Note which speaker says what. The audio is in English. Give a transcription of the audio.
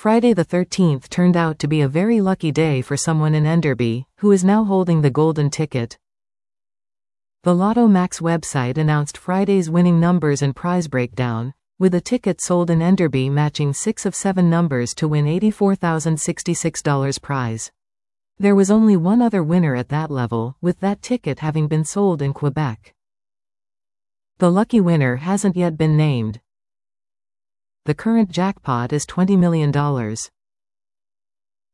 Speaker 1: Friday the 13th turned out to be a very lucky day for someone in Enderby, who is now holding the golden ticket. The Lotto Max website announced Friday's winning numbers and prize breakdown, with a ticket sold in Enderby matching 6 of 7 numbers to win $84,066 prize. There was only one other winner at that level, with that ticket having been sold in Quebec. The lucky winner hasn't yet been named. The current jackpot is $20 million.